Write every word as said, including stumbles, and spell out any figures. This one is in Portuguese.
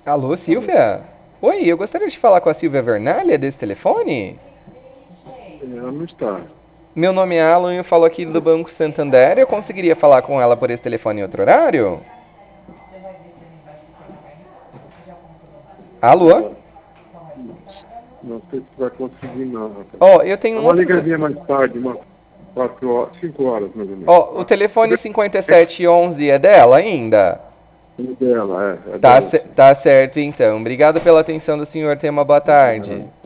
Alô, Alô? Silvia? Oi, eu gostaria de falar com a Silvia Vernalha desse telefone. Ela não está. Meu nome é Alan e eu falo aqui do Banco Santander. Eu conseguiria falar com ela por esse telefone em outro horário? Alô? Ela, não sei se vai conseguir, não, rapaz. Ó, eu tenho Dá um uma outro. te- ligadinha mais tarde, umas quatro horas, cinco horas mais ou menos, Ó, o tá? telefone cinquenta e sete onze é dela ainda? É dela, é, é Tá, dela, ce- sim. tá certo então. Obrigado pela atenção do senhor. Tenha uma boa tarde.